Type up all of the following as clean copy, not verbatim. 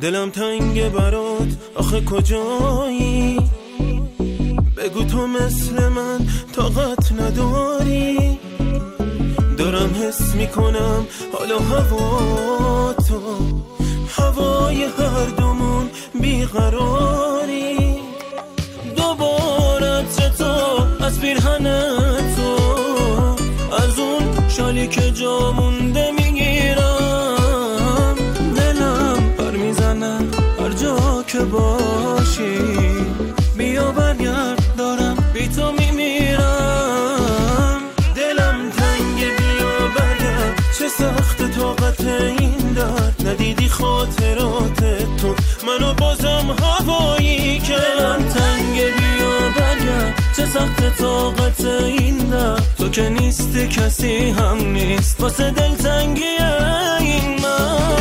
دلم تنگه برات، آخه کجایی؟ بگو تو مثل من طاقت نداری. دارم حس میکنم حالا هوا تو، هوای هر دومون بیقراری. دوباره تو از پیرهن تو، از اون شالی که جا مونده میگیرم. دلم پر میزنه هر جا که باشی، بیا برگرد دارم بی تو میمیرم. دلم تنگه بیا برگرد، چه سخت طاقت این درد. ندیدی خاطرات تو منو بازم هوایی که. دلم تنگه بیا برگرد، چه سخت طاقت این درد. تو که نیستی کسی هم نیست واسه دل تنگی این من.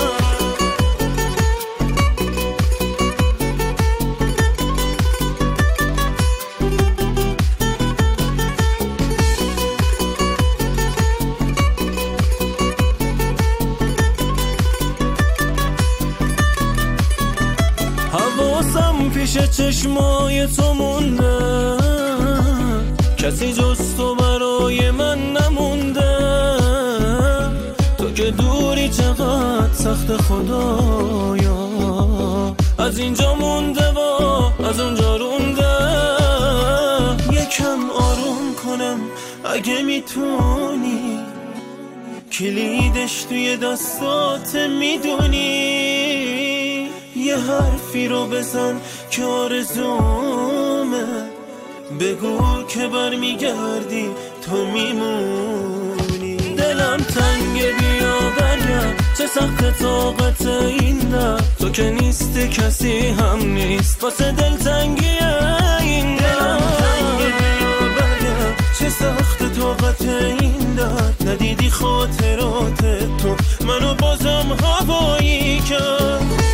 حواسم پیش چشمای تو مونده، کسی جز تو برای من نمونده. تو که دوری چقدر سخت خدایا، از اینجا مونده و از اونجا رونده. یکم آروم کنم اگه میتونی، کلیدش توی دستات میدونی. یه حرفی رو بزن که آرزومه، بگو که برمیگردی تو میمونی. دلم تنگه بیا برگرد، چه سخت طاقت این درد. تو که نیستی کسی هم نیست واسه دل تنگی این درد. دلم تنگه بیا برگرد، چه سخت طاقت این درد. ندیدی خاطرات تو منو بازم هوایی کرد.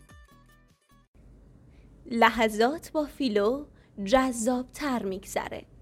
لحظات با فیلو جذاب‌تر میگذره.